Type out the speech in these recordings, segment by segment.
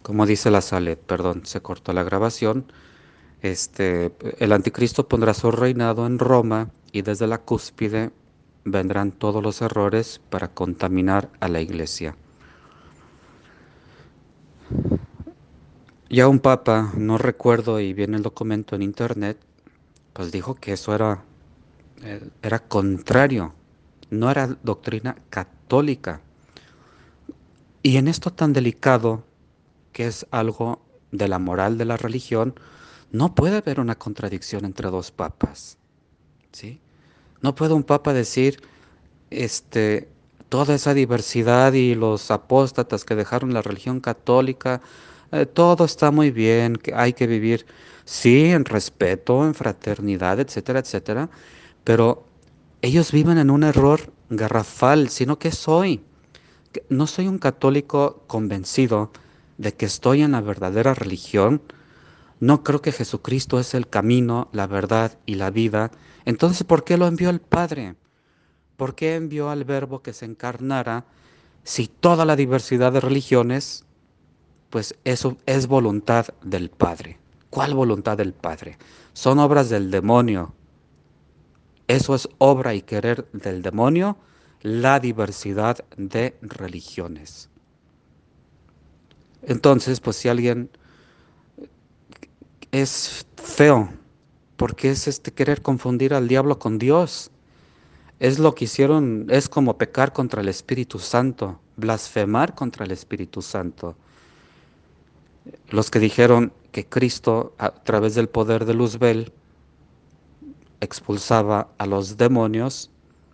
Como dice la Salet, perdón, se cortó la grabación. El anticristo pondrá su reinado en Roma y desde la cúspide vendrán todos los errores para contaminar a la iglesia. Ya un papa, no recuerdo y viene el documento en internet, pues dijo que eso era contrario, no era doctrina católica. Y en esto tan delicado, que es algo de la moral de la religión, no puede haber una contradicción entre dos papas, ¿sí? No puede un papa decir, este, toda esa diversidad y los apóstatas que dejaron la religión católica, todo está muy bien, que hay que vivir, sí, en respeto, en fraternidad, etcétera, etcétera, pero ellos viven en un error garrafal, sino que soy. No soy un católico convencido de que estoy en la verdadera religión. No creo que Jesucristo es el camino, la verdad y la vida. Entonces, ¿por qué lo envió el Padre? ¿Por qué envió al Verbo que se encarnara si toda la diversidad de religiones, pues eso es voluntad del Padre? ¿Cuál voluntad del Padre? Son obras del demonio. Eso es obra y querer del demonio, la diversidad de religiones. Entonces, pues si alguien es feo, porque es querer confundir al diablo con Dios. Es lo que hicieron, es como pecar contra el Espíritu Santo, blasfemar contra el Espíritu Santo. Los que dijeron que Cristo, a través del poder de Luzbel, expulsaba a los demonios.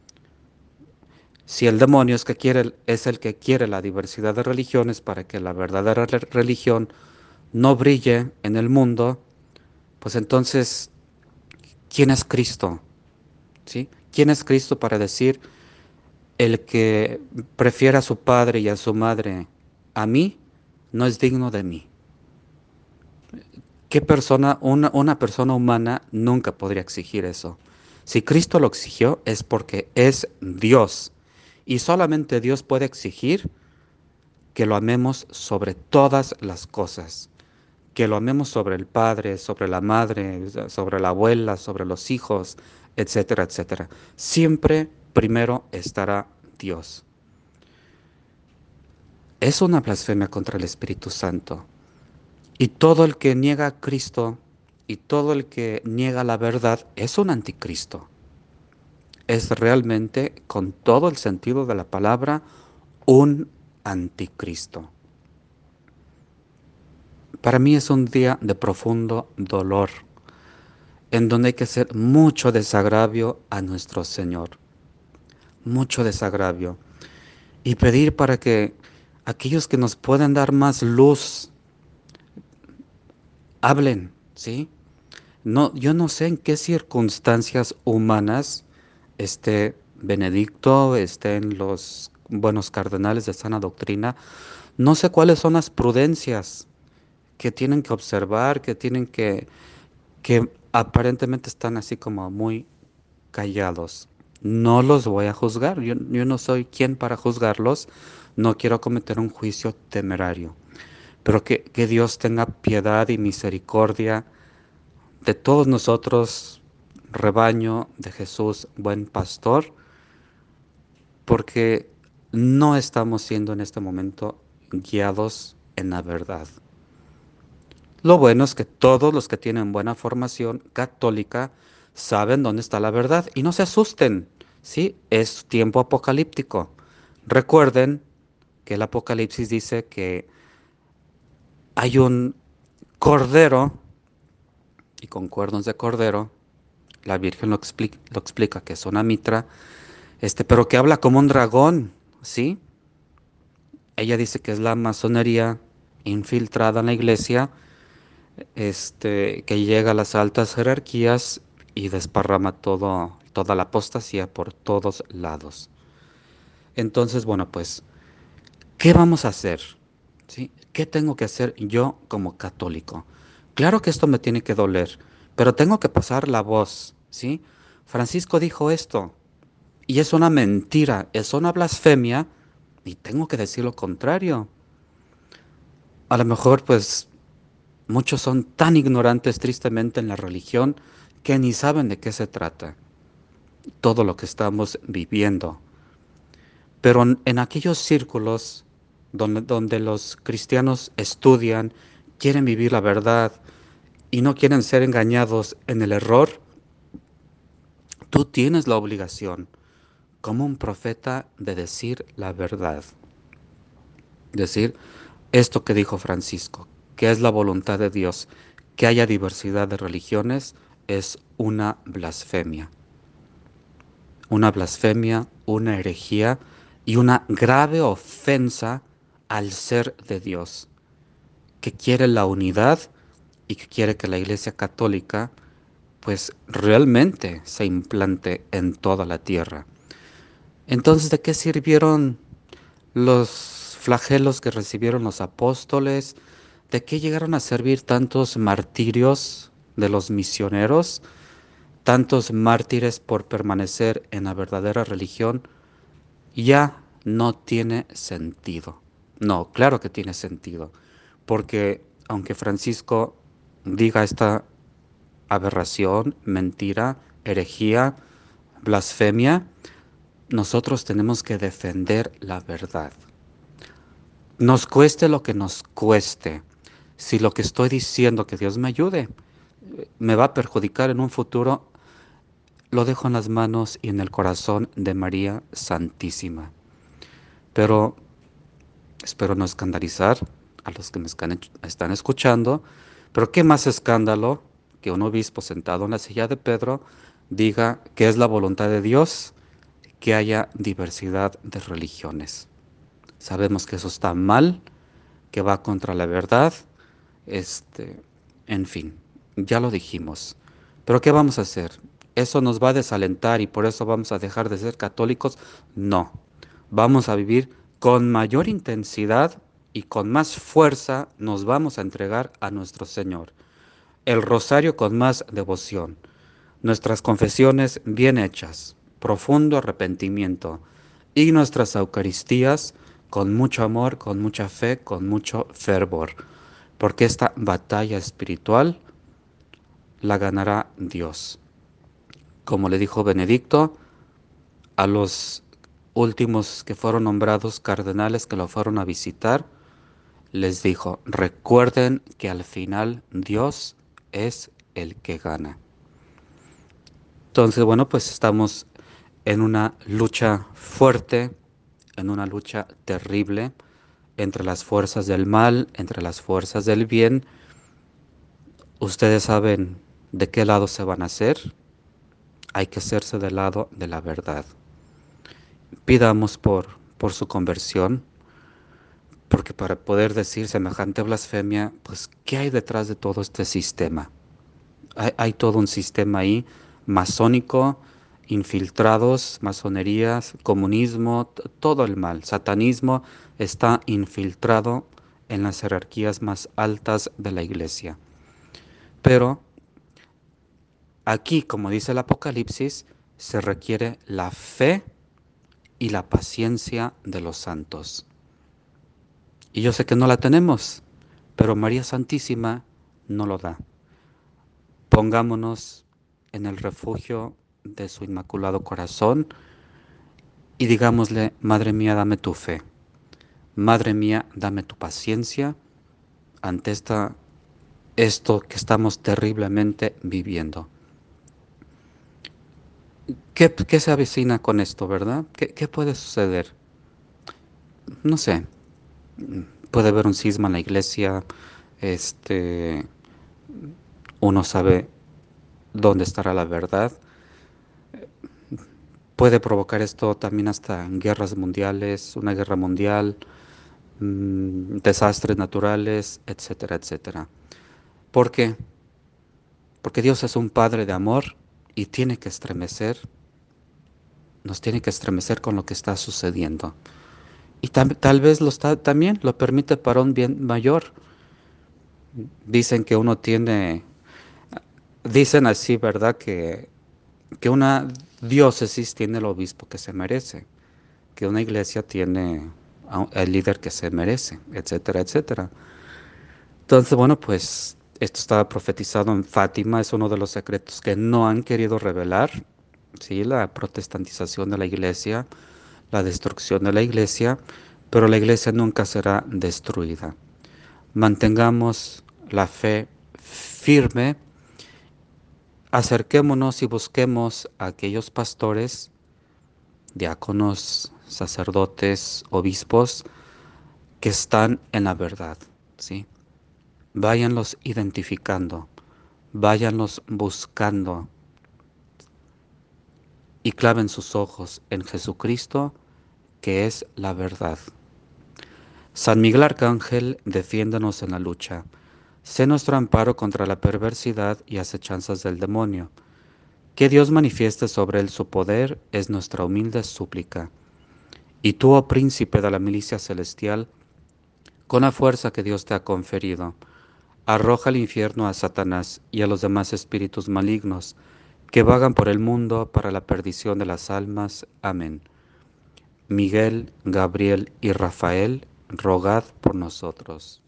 Si el demonio es el que quiere la diversidad de religiones para que la verdadera religión no brille en el mundo, pues entonces, ¿quién es Cristo? ¿Sí? ¿Quién es Cristo para decir el que prefiera a su padre y a su madre a mí no es digno de mí? ¿Qué persona, una persona humana nunca podría exigir eso? Si Cristo lo exigió es porque es Dios y solamente Dios puede exigir que lo amemos sobre todas las cosas, que lo amemos sobre el padre, sobre la madre, sobre la abuela, sobre los hijos, etcétera, etcétera. Siempre primero estará Dios. Es una blasfemia contra el Espíritu Santo. Y todo el que niega a Cristo y todo el que niega la verdad es un anticristo. Es realmente, con todo el sentido de la palabra, un anticristo. Para mí es un día de profundo dolor, en donde hay que hacer mucho desagravio a nuestro Señor, mucho desagravio, y pedir para que aquellos que nos pueden dar más luz hablen, ¿sí? No, yo no sé en qué circunstancias humanas Benedicto, estén los buenos cardenales de sana doctrina. No sé cuáles son las prudencias que tienen que observar, que aparentemente están así como muy callados. No los voy a juzgar, yo no soy quien para juzgarlos, no quiero cometer un juicio temerario, pero que Dios tenga piedad y misericordia de todos nosotros, rebaño de Jesús, buen pastor, porque no estamos siendo en este momento guiados en la verdad. Lo bueno es que todos los que tienen buena formación católica saben dónde está la verdad y no se asusten, ¿sí? Es tiempo apocalíptico. Recuerden que el Apocalipsis dice que hay un cordero y con cuernos de cordero. La Virgen lo explica que es una mitra, pero que habla como un dragón, ¿sí? Ella dice que es la masonería infiltrada en la iglesia, que llega a las altas jerarquías y desparrama toda la apostasía por todos lados. Entonces, bueno, pues, ¿qué vamos a hacer? ¿Sí? ¿Qué tengo que hacer yo como católico? Claro que esto me tiene que doler, pero tengo que pasar la voz, ¿sí? Francisco dijo esto, y es una mentira, es una blasfemia, y tengo que decir lo contrario. A lo mejor pues muchos son tan ignorantes tristemente en la religión que ni saben de qué se trata todo lo que estamos viviendo. Pero en aquellos círculos donde los cristianos estudian, quieren vivir la verdad y no quieren ser engañados en el error, tú tienes la obligación, como un profeta, de decir la verdad. Decir esto que dijo Francisco, que es la voluntad de Dios, que haya diversidad de religiones, es una blasfemia, una herejía y una grave ofensa al ser de Dios, que quiere la unidad y que quiere que la Iglesia Católica pues realmente se implante en toda la tierra. Entonces, ¿de qué sirvieron los flagelos que recibieron los apóstoles? ¿De qué llegaron a servir tantos martirios de los misioneros? Tantos mártires por permanecer en la verdadera religión. Ya no tiene sentido. No, claro que tiene sentido. Porque aunque Francisco diga esta aberración, mentira, herejía, blasfemia, nosotros tenemos que defender la verdad. Nos cueste lo que nos cueste. Si lo que estoy diciendo, que Dios me ayude, me va a perjudicar en un futuro, lo dejo en las manos y en el corazón de María Santísima. Pero espero no escandalizar a los que me están escuchando, pero qué más escándalo que un obispo sentado en la silla de Pedro diga que es la voluntad de Dios que haya diversidad de religiones. Sabemos que eso está mal, que va contra la verdad, este, en fin, ya lo dijimos. Pero ¿qué vamos a hacer? ¿Eso nos va a desalentar y por eso vamos a dejar de ser católicos? No. Vamos a vivir con mayor intensidad y con más fuerza nos vamos a entregar a nuestro Señor. El rosario con más devoción. Nuestras confesiones bien hechas, profundo arrepentimiento. Y nuestras Eucaristías con mucho amor, con mucha fe, con mucho fervor. Porque esta batalla espiritual la ganará Dios. Como le dijo Benedicto a los últimos que fueron nombrados cardenales que lo fueron a visitar, les dijo, recuerden que al final Dios es el que gana. Entonces, bueno, pues estamos en una lucha fuerte, en una lucha terrible entre las fuerzas del mal, entre las fuerzas del bien. Ustedes saben de qué lado se van a hacer. Hay que hacerse del lado de la verdad. Pidamos por su conversión, porque para poder decir semejante blasfemia, pues, ¿qué hay detrás de todo este sistema? Hay todo un sistema ahí, masónico, infiltrados, masonerías, comunismo, todo el mal, satanismo está infiltrado en las jerarquías más altas de la iglesia. Pero aquí, como dice el Apocalipsis, se requiere la fe y la paciencia de los santos. Y yo sé que no la tenemos, pero María Santísima no lo da. Pongámonos en el refugio de su Inmaculado Corazón y digámosle, Madre mía, dame tu fe. Madre mía, dame tu paciencia ante esto que estamos terriblemente viviendo. ¿Qué se avecina con esto, verdad? ¿Qué puede suceder? No sé, puede haber un cisma en la iglesia, este, uno sabe dónde estará la verdad. Puede provocar esto también hasta guerras mundiales, una guerra mundial, desastres naturales, etcétera, etcétera. ¿Por qué? Porque Dios es un Padre de amor y tiene que estremecer, nos tiene que estremecer con lo que está sucediendo. Y tal vez también lo permite para un bien mayor. Dicen que uno tiene, dicen así, ¿verdad? Que una diócesis tiene el obispo que se merece, que una iglesia tiene el líder que se merece, etcétera, etcétera. Entonces, bueno, pues esto estaba profetizado en Fátima, es uno de los secretos que no han querido revelar, ¿sí? La protestantización de la iglesia, la destrucción de la iglesia, pero la iglesia nunca será destruida. Mantengamos la fe firme, acerquémonos y busquemos a aquellos pastores, diáconos, sacerdotes, obispos que están en la verdad, ¿sí? Váyanlos identificando, váyanlos buscando y claven sus ojos en Jesucristo, que es la verdad. San Miguel Arcángel, defiéndanos en la lucha. Sé nuestro amparo contra la perversidad y acechanzas del demonio. Que Dios manifieste sobre él su poder es nuestra humilde súplica. Y tú, oh príncipe de la milicia celestial, con la fuerza que Dios te ha conferido, arroja al infierno a Satanás y a los demás espíritus malignos que vagan por el mundo para la perdición de las almas. Amén. Miguel, Gabriel y Rafael, rogad por nosotros.